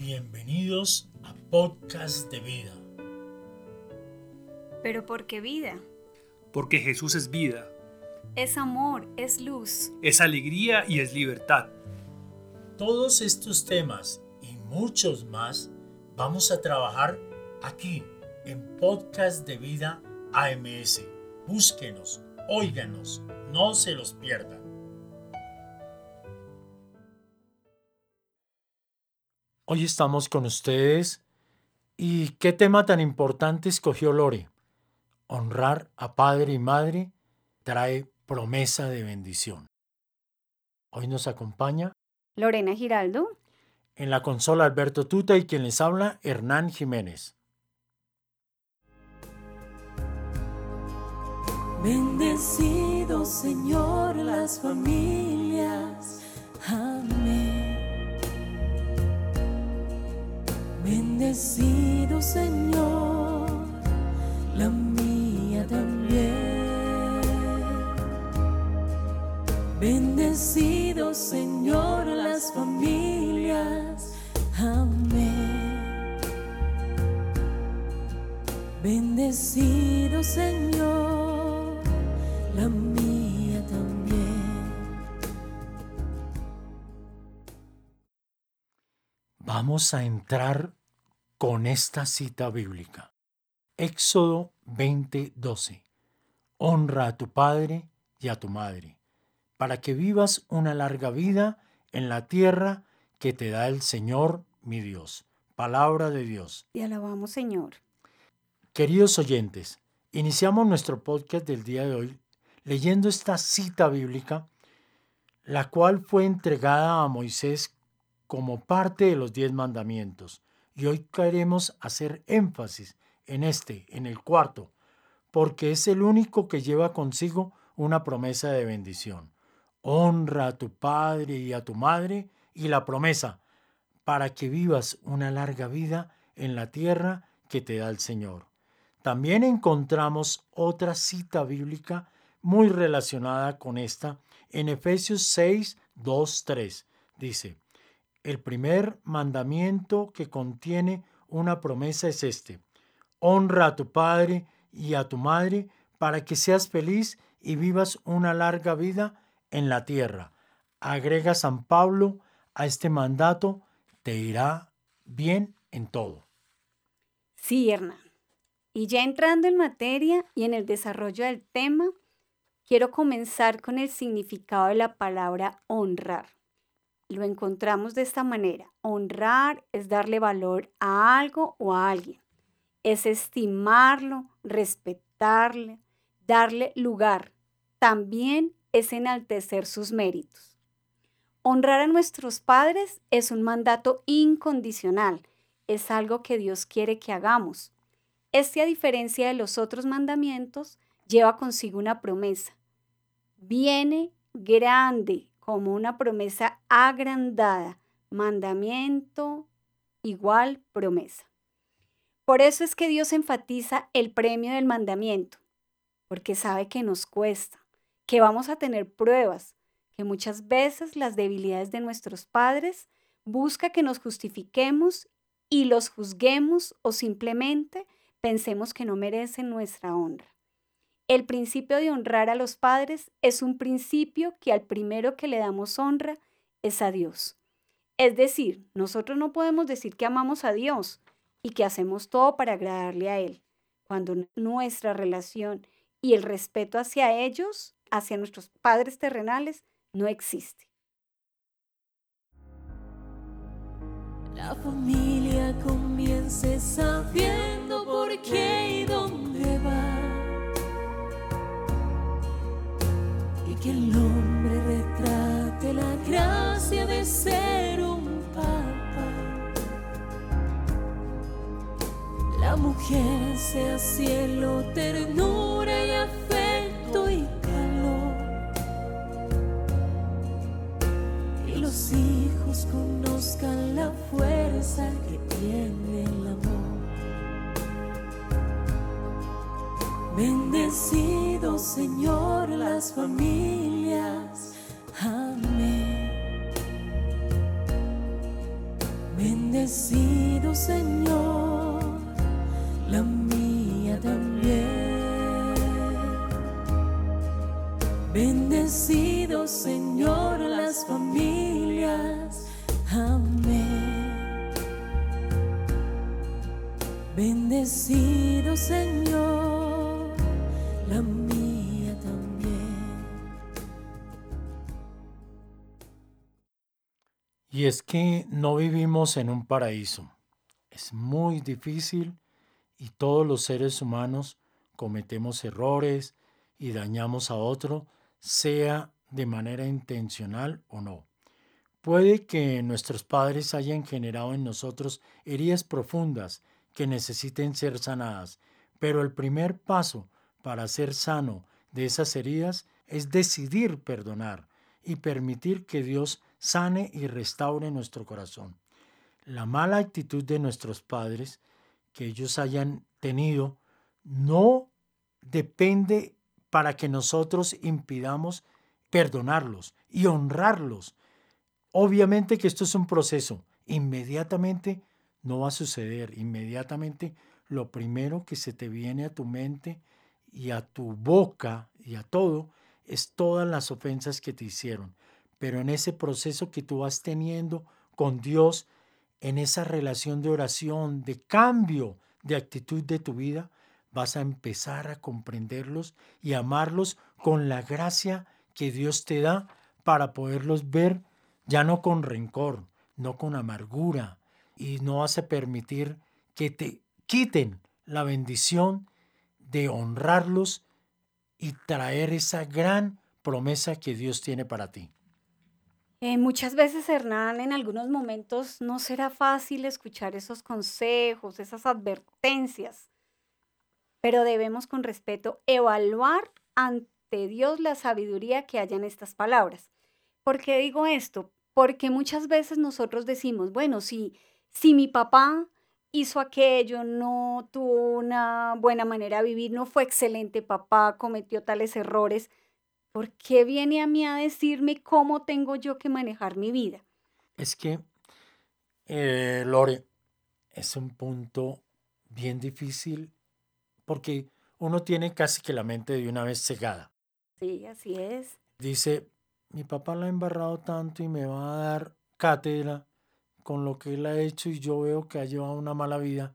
Bienvenidos a Podcast de Vida. ¿Pero por qué vida? Porque Jesús es vida, Es amor, es luz. es alegría y es libertad. Todos estos temas y muchos más vamos a trabajar aquí en Podcast de Vida AMS. Búsquenos, óiganos, no se los pierdan. Hoy estamos con ustedes y qué tema tan importante escogió Lore. Honrar a padre y madre trae promesa de bendición. Hoy nos acompaña Lorena Giraldo. en la consola Alberto Tuta y quien les habla Hernán Jiménez. Bendecido Señor las familias, amén. Bendecido Señor, la mía también. Bendecido Señor las familias, amén. Bendecido Señor, la mía también. Vamos a entrar con esta cita bíblica. Éxodo 20:12. Honra a tu padre y a tu madre, para que vivas una larga vida en la tierra que te da el Señor mi Dios. Palabra de Dios. Te alabamos, Señor. Queridos oyentes, iniciamos nuestro podcast del día de hoy leyendo esta cita bíblica, la cual fue entregada a Moisés como parte de los 10 mandamientos. Y hoy queremos hacer énfasis en el cuarto, porque es el único que lleva consigo una promesa de bendición. Honra a tu padre y a tu madre, y la promesa, para que vivas una larga vida en la tierra que te da el Señor. También encontramos otra cita bíblica muy relacionada con esta en Efesios 6:2-3. Dice: el primer mandamiento que contiene una promesa es este: honra a tu padre y a tu madre para que seas feliz y vivas una larga vida en la tierra. Agrega San Pablo a este mandato: te irá bien en todo. Sí, Hernán. Y ya entrando en materia y en el desarrollo del tema, quiero comenzar con el significado de la palabra honrar. Lo encontramos de esta manera. Honrar es darle valor a algo o a alguien. Es estimarlo, respetarle, darle lugar. También es enaltecer sus méritos. Honrar a nuestros padres es un mandato incondicional. Es algo que Dios quiere que hagamos. Este, a diferencia de los otros mandamientos, lleva consigo una promesa. Viene grande, como una promesa agrandada. Mandamiento igual promesa. Por eso es que Dios enfatiza el premio del mandamiento, porque sabe que nos cuesta, que vamos a tener pruebas, que muchas veces las debilidades de nuestros padres busca que nos justifiquemos y los juzguemos o simplemente pensemos que no merecen nuestra honra. El principio de honrar a los padres es un principio que al primero que le damos honra es a Dios. Es decir, nosotros no podemos decir que amamos a Dios y que hacemos todo para agradarle a Él, cuando nuestra relación y el respeto hacia ellos, hacia nuestros padres terrenales, no existe. La familia comience sabiendo por qué y dónde va, y que el hombre retrate la gracia de ser un papa. La mujer sea cielo, ternura y afecto y calor, y los hijos conozcan la fuerza que tiene el amor. Bendecido Señor las familias, amén. Bendecido Señor, la mía también. Bendecido Señor, las familias. Amén. Bendecido Señor, la mía también. Y es que no vivimos en un paraíso. Es muy difícil y todos los seres humanos cometemos errores y dañamos a otro, sea de manera intencional o no. Puede que nuestros padres hayan generado en nosotros heridas profundas que necesiten ser sanadas, pero el primer paso para ser sano de esas heridas es decidir perdonar y permitir que Dios sane y restaure nuestro corazón. La mala actitud de nuestros padres que ellos hayan tenido no depende para que nosotros impidamos perdonarlos y honrarlos. Obviamente que esto es un proceso. Inmediatamente no va a suceder. Inmediatamente lo primero que se te viene a tu mente y a tu boca y a todo es todas las ofensas que te hicieron. Pero en ese proceso que tú vas teniendo con Dios, en esa relación de oración, de cambio de actitud de tu vida, vas a empezar a comprenderlos y amarlos con la gracia que Dios te da para poderlos ver ya no con rencor, no con amargura, y no vas a permitir que te quiten la bendición de honrarlos y traer esa gran promesa que Dios tiene para ti. Muchas veces, Hernán, en algunos momentos no será fácil escuchar esos consejos, esas advertencias, pero debemos con respeto evaluar ante Dios la sabiduría que haya en estas palabras. ¿Por qué digo esto? Porque muchas veces nosotros decimos, bueno, si mi papá hizo aquello, no tuvo una buena manera de vivir, no fue excelente papá, cometió tales errores, ¿por qué viene a mí a decirme cómo tengo yo que manejar mi vida? Es que, Lore, es un punto bien difícil porque uno tiene casi que la mente de una vez cegada. Sí, así es. Dice, mi papá la ha embarrado tanto y me va a dar cátedra con lo que él ha hecho y yo veo que ha llevado una mala vida.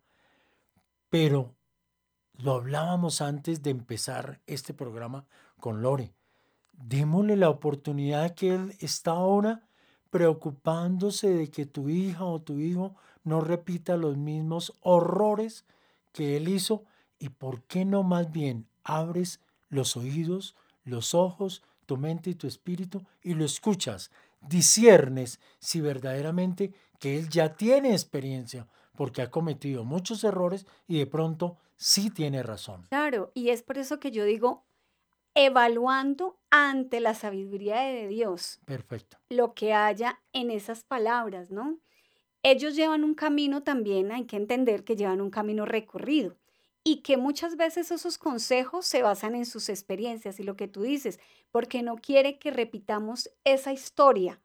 Pero lo hablábamos antes de empezar este programa con Lore. Démosle la oportunidad que él está ahora preocupándose de que tu hija o tu hijo no repita los mismos horrores que él hizo. ¿Y por qué no más bien abres los oídos, los ojos, tu mente y tu espíritu y lo escuchas? Disciernes si verdaderamente que él ya tiene experiencia porque ha cometido muchos errores y de pronto sí tiene razón. Claro, y es por eso que yo digo, evaluando ante la sabiduría de Dios Perfecto. lo que haya en esas palabras, ¿no? Ellos llevan un camino también, hay que entender que llevan un camino recorrido y que muchas veces esos consejos se basan en sus experiencias y lo que tú dices, porque no quiere que repitamos esa historia,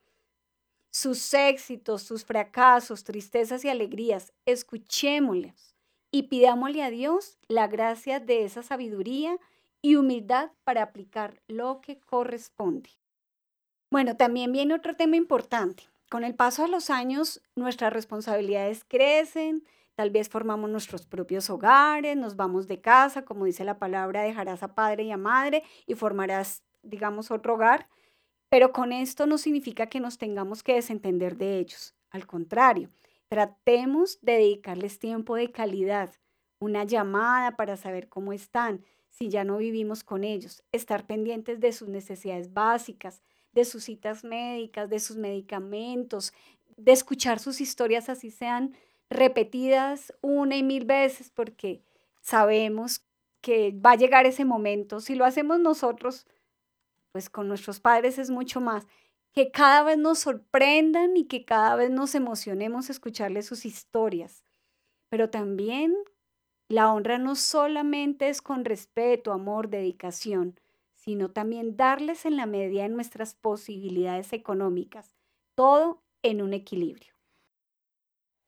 sus éxitos, sus fracasos, tristezas y alegrías. Escuchémoslos y pidámosle a Dios la gracia de esa sabiduría y humildad para aplicar lo que corresponde. Bueno, también viene otro tema importante. Con el paso de los años, nuestras responsabilidades crecen, tal vez formamos nuestros propios hogares, nos vamos de casa, como dice la palabra, dejarás a padre y a madre y formarás, digamos, otro hogar. Pero con esto no significa que nos tengamos que desentender de ellos. Al contrario, tratemos de dedicarles tiempo de calidad, una llamada para saber cómo están, si ya no vivimos con ellos, estar pendientes de sus necesidades básicas, de sus citas médicas, de sus medicamentos, de escuchar sus historias así sean repetidas una y mil veces, porque sabemos que va a llegar ese momento. Si lo hacemos nosotros, pues con nuestros padres es mucho más, que cada vez nos sorprendan y que cada vez nos emocionemos escucharles sus historias. Pero también la honra no solamente es con respeto, amor, dedicación, sino también darles en la medida de nuestras posibilidades económicas, todo en un equilibrio.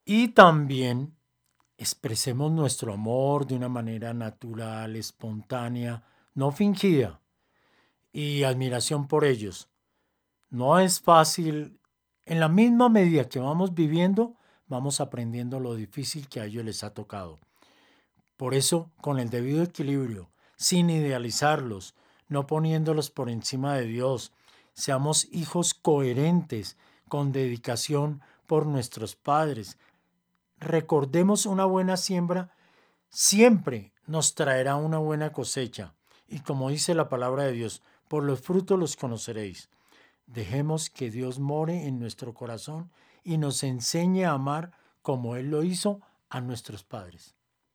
Y también expresemos nuestro amor de una manera natural, espontánea, no fingida, y admiración por ellos. No es fácil. En la misma medida que vamos viviendo, vamos aprendiendo lo difícil que a ellos les ha tocado. Por eso, con el debido equilibrio, sin idealizarlos, no poniéndolos por encima de Dios, seamos hijos coherentes, con dedicación por nuestros padres. Recordemos, una buena siembra siempre nos traerá una buena cosecha. Y como dice la palabra de Dios, por los frutos los conoceréis. Dejemos que Dios more en nuestro corazón y nos enseñe a amar como Él lo hizo a nuestros padres.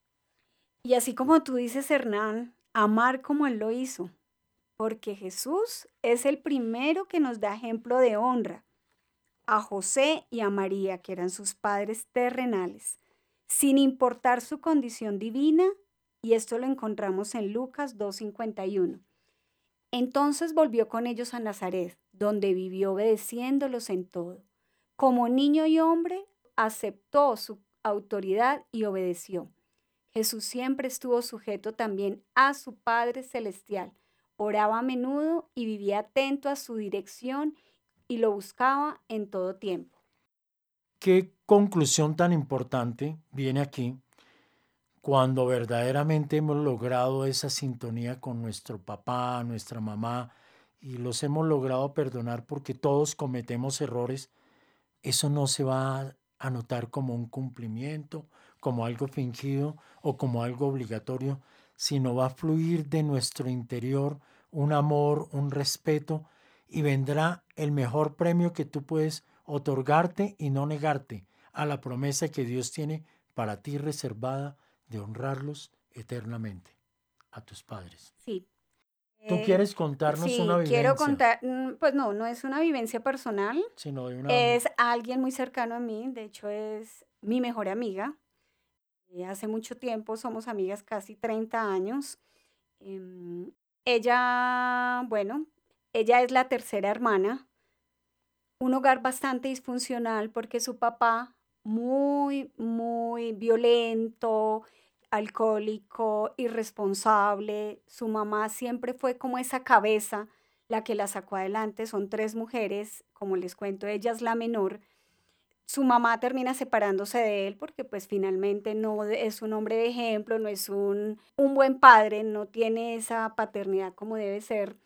Y así como tú dices, Hernán, amar como Él lo hizo, porque Jesús es el primero que nos da ejemplo de honra a José y a María, que eran sus padres terrenales, sin importar su condición divina, y esto lo encontramos en Lucas 2:51. Entonces volvió con ellos a Nazaret, donde vivió obedeciéndolos en todo. Como niño y hombre, aceptó su autoridad y obedeció. Jesús siempre estuvo sujeto también a su Padre Celestial. Oraba a menudo y vivía atento a su dirección y lo buscaba en todo tiempo. ¿Qué conclusión tan importante viene aquí cuando verdaderamente hemos logrado esa sintonía con nuestro papá, nuestra mamá, y los hemos logrado perdonar porque todos cometemos errores? Eso no se va a notar como un cumplimiento, como algo fingido o como algo obligatorio, sino va a fluir de nuestro interior un amor, un respeto, y vendrá el mejor premio que tú puedes otorgarte y no negarte a la promesa que Dios tiene para ti reservada de honrarlos eternamente, a tus padres. Sí. ¿Tú quieres contarnos Sí, una vivencia? quiero contar, pues no es una vivencia personal, Sino de una... es alguien muy cercano a mí, de hecho es mi mejor amiga. Hace mucho tiempo, somos amigas casi 30 años. Em, ella es la tercera hermana, un hogar bastante disfuncional porque su papá, muy violento, alcohólico, irresponsable. Su mamá siempre fue como esa cabeza, la que la sacó adelante. Son 3 mujeres, como les cuento, ella es la menor. Su mamá termina separándose de él porque pues finalmente no es un hombre de ejemplo, no es un buen padre, no tiene esa paternidad como debe ser.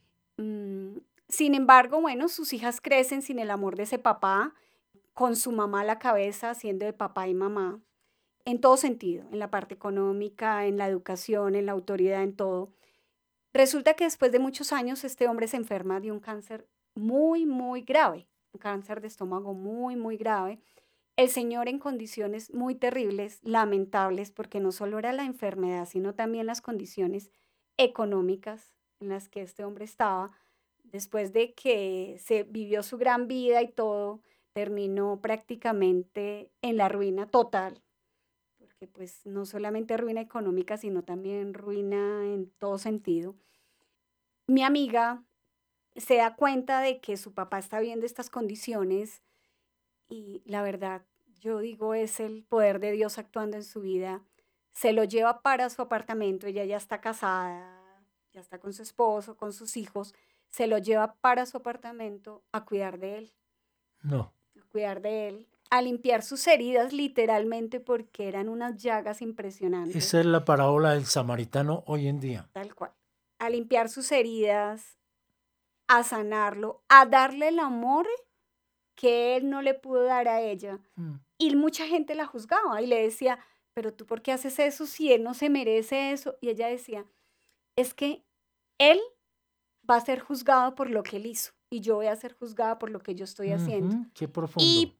Sin embargo, bueno, sus hijas crecen sin el amor de ese papá, con su mamá a la cabeza, siendo de papá y mamá, en todo sentido, en la parte económica, en la educación, en la autoridad, en todo. Resulta que después de muchos años este hombre se enferma de un cáncer muy grave, un cáncer de estómago muy grave. El señor en condiciones muy terribles, lamentables, porque no solo era la enfermedad, sino también las condiciones económicas en las que este hombre estaba. Después de que se vivió su gran vida y todo, terminó prácticamente en la ruina total, porque pues no solamente ruina económica, sino también ruina en todo sentido. Mi amiga se da cuenta de que su papá está viendo estas condiciones y la verdad, yo digo, es el poder de Dios actuando en su vida. Se lo lleva para su apartamento, ella ya está casada, ya está con su esposo, con sus hijos, se lo lleva para su apartamento a cuidar de él. No. A cuidar de él, a limpiar sus heridas literalmente porque eran unas llagas impresionantes. Esa es la parábola del samaritano hoy en día. Tal cual. A limpiar sus heridas, a sanarlo, a darle el amor que él no le pudo dar a ella. Y mucha gente la juzgaba y le decía, pero tú ¿por qué haces eso si él no se merece eso? Y ella decía, es que él va a ser juzgado por lo que él hizo y yo voy a ser juzgada por lo que yo estoy haciendo. Qué profundo. Y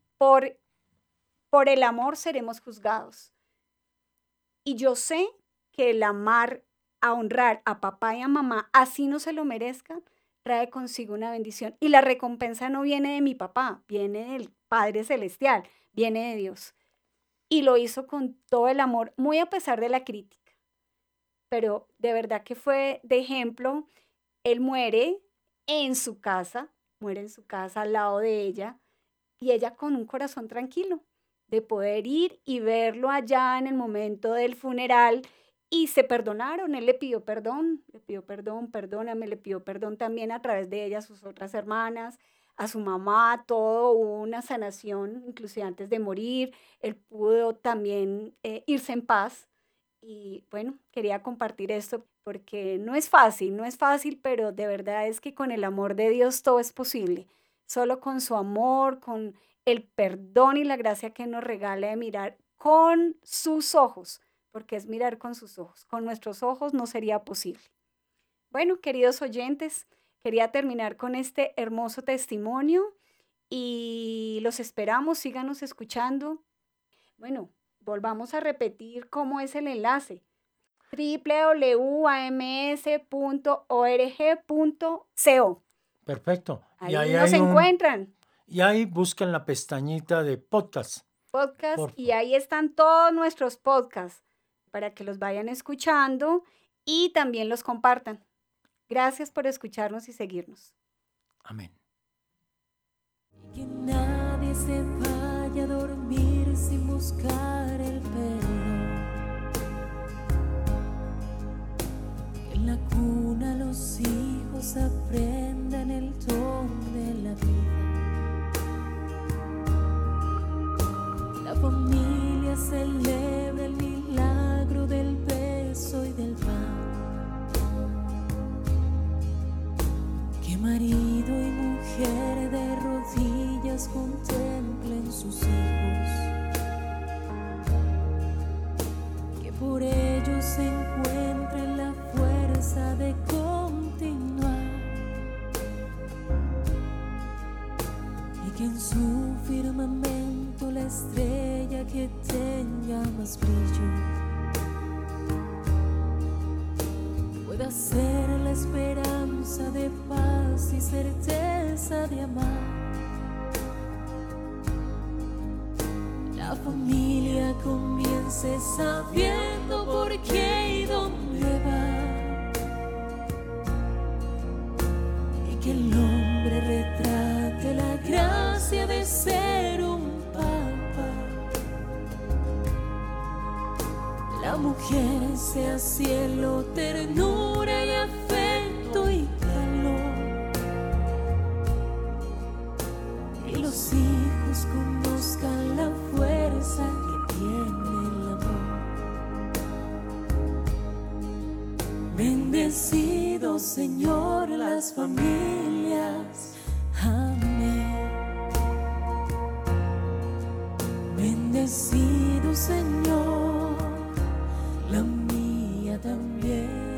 por el amor seremos juzgados. Y yo sé que el amar, a honrar a papá y a mamá, así no se lo merezcan, trae consigo una bendición. Y la recompensa no viene de mi papá, viene del Padre Celestial, viene de Dios. Y lo hizo con todo el amor, muy a pesar de la crítica. Pero de verdad que fue de ejemplo. Él muere en su casa al lado de ella, y ella con un corazón tranquilo. de poder ir y verlo allá en el momento del funeral y se perdonaron. Él le pidió perdón, perdóname, le pidió perdón también a través de ella a sus otras hermanas, a su mamá, todo, hubo una sanación, inclusive antes de morir. Él pudo también irse en paz. Y bueno, quería compartir esto porque no es fácil, pero de verdad es que con el amor de Dios todo es posible. Solo con su amor, con el perdón y la gracia que nos regala de mirar con sus ojos, porque es mirar con sus ojos. Con nuestros ojos no sería posible. Bueno, queridos oyentes, quería terminar con este hermoso testimonio y los esperamos, síganos escuchando. Bueno, volvamos a repetir cómo es el enlace: www.ams.org.co. Perfecto. Ahí nos encuentran. Y ahí buscan la pestañita de podcast. Y ahí están todos nuestros podcasts para que los vayan escuchando y también los compartan. Gracias por escucharnos y seguirnos. Amén. Que nadie se vaya a dormir sin buscar el perdón. Que en la cuna los hijos aprendan el don de la vida. La familia celebra el milagro del beso y del pan. Que marido y mujer de rodillas contemplen sus hijos. Que por ellos se encuentre la fuerza de continuar. Y que en su firmamento la estrella que tenga más brillo pueda ser la esperanza de paz y certeza de amar. La familia comience sabiendo por qué y dónde va. Y que el hombre retrate la gracia de ser un papa. La mujer sea cielo, ternura y afecto y calor. Y los hijos conozcan la fuerza que tiene el amor. Bendecido, Señor, las familias. Amén. Bendecido, Señor, la mía también.